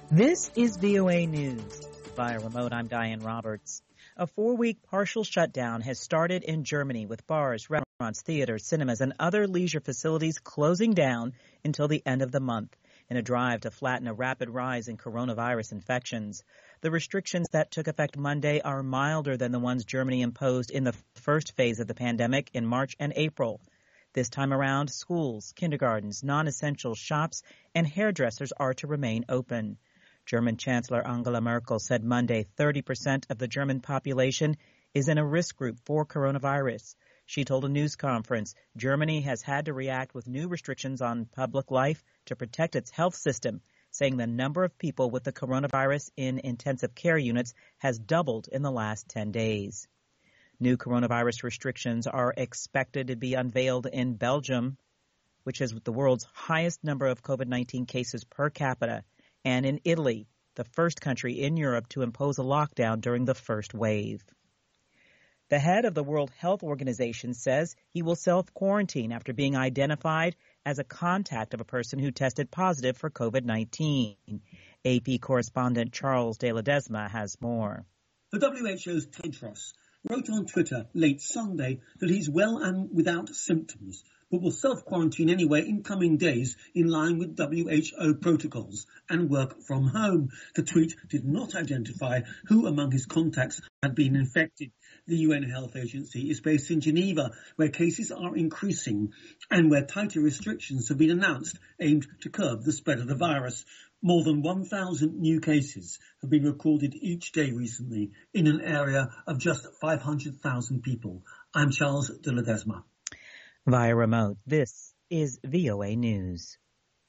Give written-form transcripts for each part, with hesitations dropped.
This is VOA News. Via remote, I'm Diane Roberts. A 4-week partial shutdown has started in Germany with bars, restaurants, theaters, cinemas, and other leisure facilities closing down until the end of the month in a drive to flatten a rapid rise in coronavirus infections. The restrictions that took effect Monday are milder than the ones Germany imposed in the first phase of the pandemic in March and April. This time around, schools, kindergartens, non-essential shops, and hairdressers are to remain open. German Chancellor Angela Merkel said Monday 30% of the German population is in a risk group for coronavirus. She told a news conference Germany has had to react with new restrictions on public life to protect its health system, saying the number of people with the coronavirus in intensive care units has doubled in the last 10 days. New coronavirus restrictions are expected to be unveiled in Belgium, which has the world's highest number of COVID-19 cases per capita, and in Italy, the first country in Europe to impose a lockdown during the first wave. The head of the World Health Organization says he will self-quarantine after being identified as a contact of a person who tested positive for COVID-19. AP correspondent Charles de Ledesma has more. The WHO's Tedros wrote on Twitter late Sunday that he's well and without symptoms, but will self-quarantine anyway in coming days in line with WHO protocols and work from home. The tweet did not identify who among his contacts had been infected. The UN Health Agency is based in Geneva, where cases are increasing and where tighter restrictions have been announced aimed to curb the spread of the virus. More than 1,000 new cases have been recorded each day recently in an area of just 500,000 people. I'm Charles de Ledesma. Via remote, this is VOA News.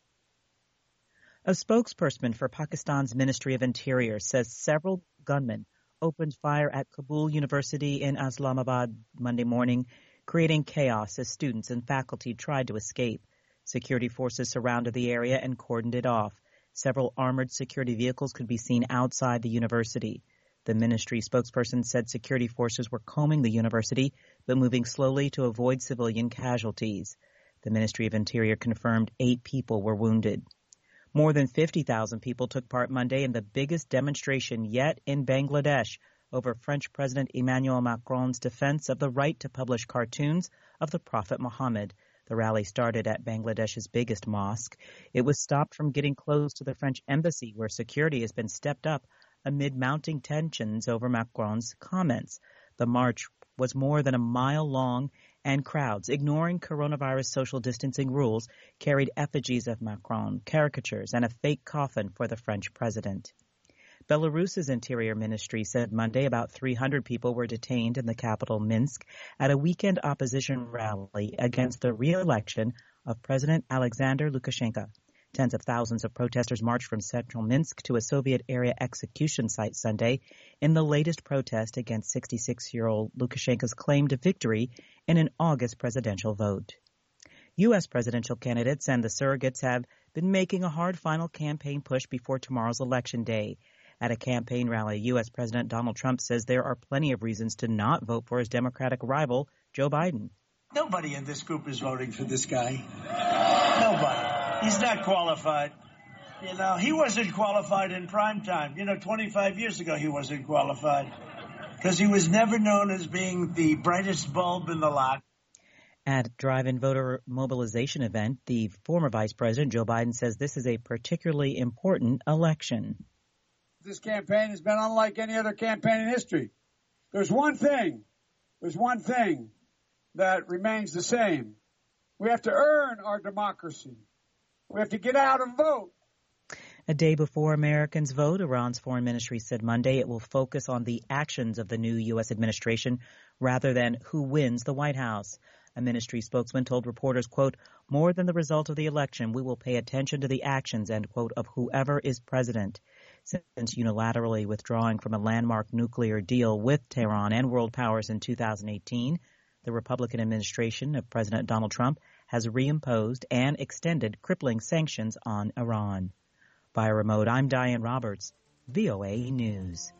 A spokesperson for Pakistan's Ministry of Interior says several gunmen opened fire at Kabul University in Islamabad Monday morning, creating chaos as students and faculty tried to escape. Security forces surrounded the area and cordoned it off. Several armored security vehicles could be seen outside the university. The ministry spokesperson said security forces were combing the university, but moving slowly to avoid civilian casualties. The Ministry of Interior confirmed 8 people were wounded. More than 50,000 people took part Monday in the biggest demonstration yet in Bangladesh over French President Emmanuel Macron's defense of the right to publish cartoons of the Prophet Muhammad. The rally started at Bangladesh's biggest mosque. It was stopped from getting close to the French embassy, where security has been stepped up amid mounting tensions over Macron's comments. The march was more than a mile long, and crowds, ignoring coronavirus social distancing rules, carried effigies of Macron, caricatures, and a fake coffin for the French president. Belarus's Interior Ministry said Monday about 300 people were detained in the capital Minsk at a weekend opposition rally against the re-election of President Alexander Lukashenko. Tens of thousands of protesters marched from central Minsk to a Soviet-era execution site Sunday in the latest protest against 66-year-old Lukashenko's claim to victory in an August presidential vote. U.S. presidential candidates and the surrogates have been making a hard final campaign push before tomorrow's election day. At a campaign rally, U.S. President Donald Trump says there are plenty of reasons to not vote for his Democratic rival, Joe Biden. Nobody in this group is voting for this guy. Nobody. He's not qualified. You know, he wasn't qualified in prime time. 25 years ago he wasn't qualified because he was never known as being the brightest bulb in the lot. At a drive-in voter mobilization event, the former Vice President Joe Biden says this is a particularly important election. This campaign has been unlike any other campaign in history. There's one thing that remains the same. We have to earn our democracy. We have to get out and vote. A day before Americans vote, Iran's foreign ministry said Monday it will focus on the actions of the new U.S. administration rather than who wins the White House. A ministry spokesman told reporters, quote, more than the result of the election, we will pay attention to the actions, end quote, of whoever is president. Since unilaterally withdrawing from a landmark nuclear deal with Tehran and world powers in 2018, the Republican administration of President Donald Trump has reimposed and extended crippling sanctions on Iran. Via remote, I'm Diane Roberts, VOA News.